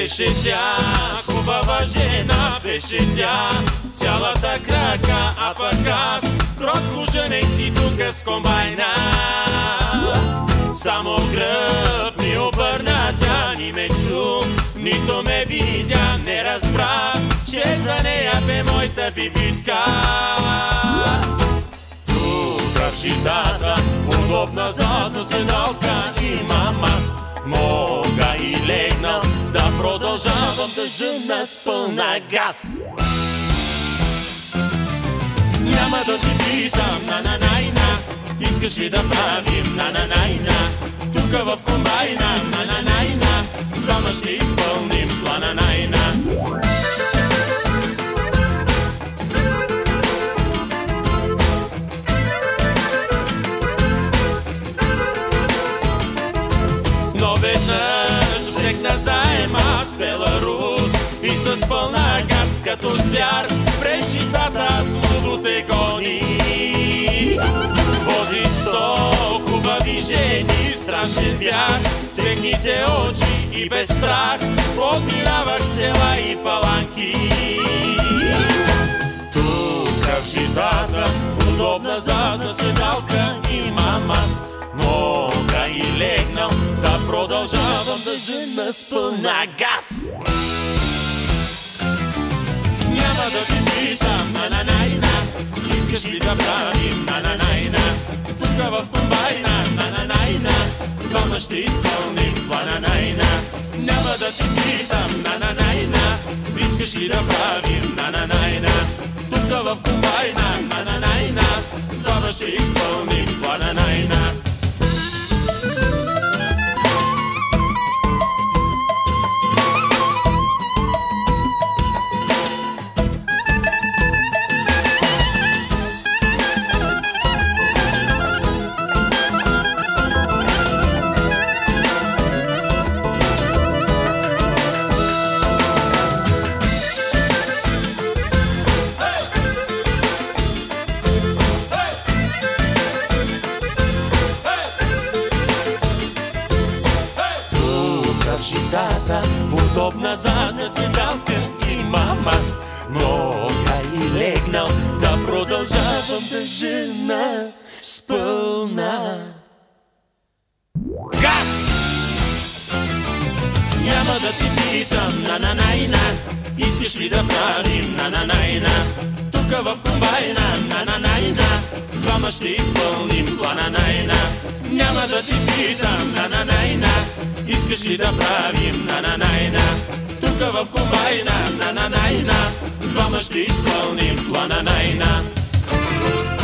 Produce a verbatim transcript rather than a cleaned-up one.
Беше тя, хубава жена, беше тя, цялата крака, а пък аз кротко женех си тука с комбайна. Само гръб ми обърна, тя ни ме чу, нито ме видя, не разбра, че за нея бе моята бибитка. Тука в щитата, в удобна задна седалка имам аз, мога и легнал да продължавам да жена с пълна газ. Няма да ти питам, на-на-най-на, искаш ли да правим на-на-най-на, тука в комбайна, на-на-най-на, двама ще изпълним плана най-на. Но веднъж досегна заем аз Беларус и с пълна газ като звяр през щитата с лудоте гони. Вози сто хубави жени, страшен бях техните очи и без страх подминавах села и паланки. Тука в щитата, удобна задна седалка имам аз, мога и легнал да продължавам да жена с пълна газ. Няма да ти питам, на-на-най-на, искаш ли да правим на-на-най-на, тука в комбайна, на-на-най-на, двама ще изпълним плана най-на. Няма да ти питам, на-на-най-на, искаш ли да правим на-на-най-на, тука в комбайна, на-на-най-на, двама ще изпълним плана най-на. В щитата, удобна задна седалка имам аз, мога и легнал да продължавам да жена с пълна газ. Няма да ти питам, на-на-най-на, искаш ли да правим на-на-най-на, тука в комбайна, на-на-най-на, двама ще изпълним плана най-на. Няма да ти питам, на-на-най-на, искаш ли да правим на-на-най-на, тука в комбайна, на-на-най-на, двама ще изпълним плана най-на.